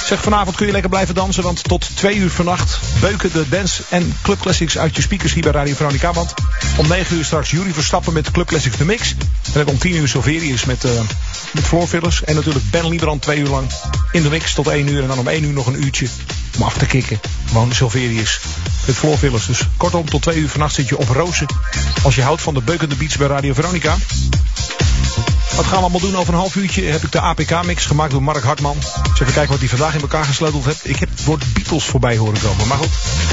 Zeg, vanavond kun je lekker blijven dansen, want tot 2 uur vannacht beuken de dance- en clubclassics uit je speakers hier bij Radio Veronica. Want om 9 uur straks Jury Verstappen met Club Classics The Mix. Dan hebben we om 10 uur Silverius met Floorfillers. En natuurlijk Ben Liebrand 2 uur lang in de mix tot 1 uur. En dan om 1 uur nog een uurtje om af te kicken. Gewoon Silverius met Floorfillers. Dus kortom, tot 2 uur vannacht zit je op rozen. Als je houdt van de beukende beats bij Radio Veronica. Wat gaan we allemaal doen? Over een half uurtje heb ik de APK-mix gemaakt door Mark Hartman. Dus even kijken wat hij vandaag in elkaar gesleuteld heeft. Ik heb het woord Beatles voorbij horen komen. Maar goed,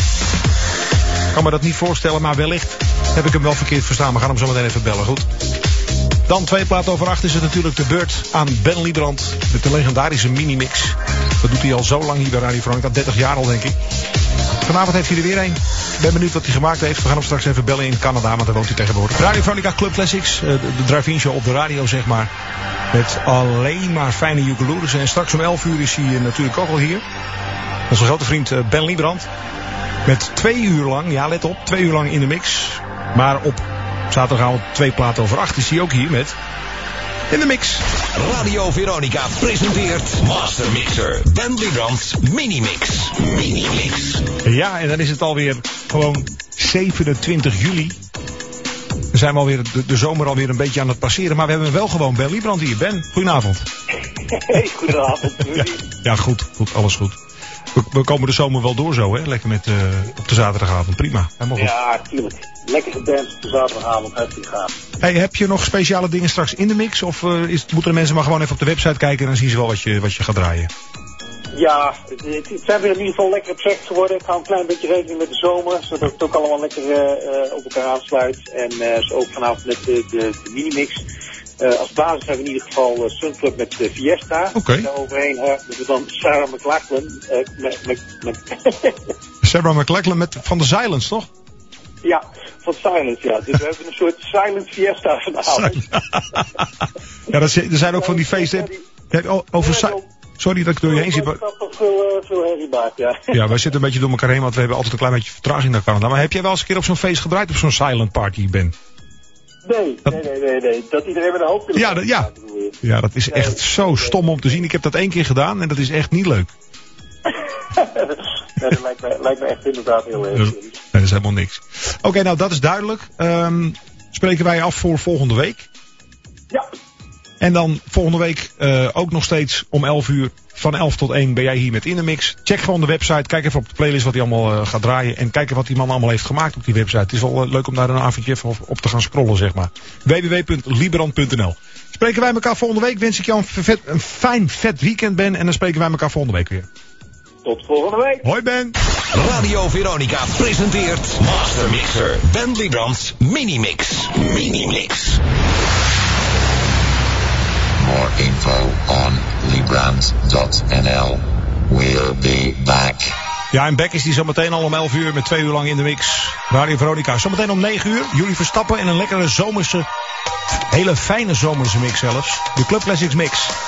ik kan me dat niet voorstellen, maar wellicht heb ik hem wel verkeerd verstaan. We gaan hem zo meteen even bellen, goed? Dan 2 platen over 8 is het natuurlijk de beurt aan Ben Liebrand met de legendarische minimix. Dat doet hij al zo lang hier bij Radio Veronica, 30 jaar al denk ik. Vanavond heeft hij er weer een. Ik ben benieuwd wat hij gemaakt heeft. We gaan hem straks even bellen in Canada, want daar woont hij tegenwoordig. Radio Veronica Club Classics, de drive-in show op de radio zeg maar. Met alleen maar fijne ukulele's. En straks om 11 uur is hij natuurlijk ook al hier. Onze grote vriend Ben Liebrand. Met 2 uur lang, ja let op, 2 uur lang in de mix. Maar op zaterdagavond 2 platen over 8 is hij ook hier met In de Mix. Radio Veronica presenteert Master Mixer Ben Liebrand's Minimix. Minimix. Ja, en dan is het alweer gewoon 27 juli. Dan zijn we alweer de zomer alweer een beetje aan het passeren. Maar we hebben wel gewoon Ben Liebrand hier. Ben, goedenavond. Hey, goedenavond. Ja, goed, alles goed. We komen de zomer wel door zo, hè? Lekker met op de zaterdagavond. Prima. Helemaal goed. Ja, tuurlijk. Lekker gedanst op de zaterdagavond. Hartstikke gaaf. Hey, heb je nog speciale dingen straks in de mix? Of moeten de mensen maar gewoon even op de website kijken en dan zien ze wel wat je gaat draaien? Ja, het zijn weer in ieder geval lekker op zek geworden. Ik hou een klein beetje rekening met de zomer, zodat het ook allemaal lekker op elkaar aansluit. En zo ook vanavond met de minimix. Als basis hebben we in ieder geval Sunclub met Fiesta. Oké. Daar overheen hebben we dan Sarah McLachlan. Sarah McLachlan van de Silence, toch? Ja, van Silence, ja. Dus we hebben een soort Silent Fiesta vanavond. Ja, er zijn ook van die feesten. Sorry dat ik door je heen zit. Dat toch veel herrie maakt, ja. Ja, wij zitten een beetje door elkaar heen, want we hebben altijd een klein beetje vertraging naar Canada. Maar heb jij wel eens een keer op zo'n feest gedraaid, op zo'n silent party, Ben? Nee. Dat iedereen met een hoop kunnen Ja, dat is echt zo stom om te zien. Ik heb dat 1 keer gedaan en dat is echt niet leuk. Dat lijkt me echt inderdaad heel erg. Nee, dat is helemaal niks. Oké, nou dat is duidelijk. Spreken wij af voor volgende week? Ja. En dan volgende week ook nog steeds om 11 uur. Van 11 tot 1 ben jij hier met In de Mix. Check gewoon de website. Kijk even op de playlist wat hij allemaal gaat draaien. En kijk wat die man allemaal heeft gemaakt op die website. Het is wel leuk om daar een avondje even op te gaan scrollen, zeg maar. www.liebrand.nl. Spreken wij elkaar volgende week. Wens ik jou een fijn, vet weekend, Ben. En dan spreken wij elkaar volgende week weer. Tot volgende week. Hoi, Ben. Radio Veronica presenteert Master Mixer Ben Liebrand's Minimix. Minimix. More info on Liebrand.nl. We'll be back. Ja, en back is die zometeen al om 11 uur met 2 uur lang in de mix. Radio Veronica. Zometeen om 9 uur. Jullie Verstappen en een lekkere zomerse, hele fijne zomerse mix zelfs. De Club Classics mix.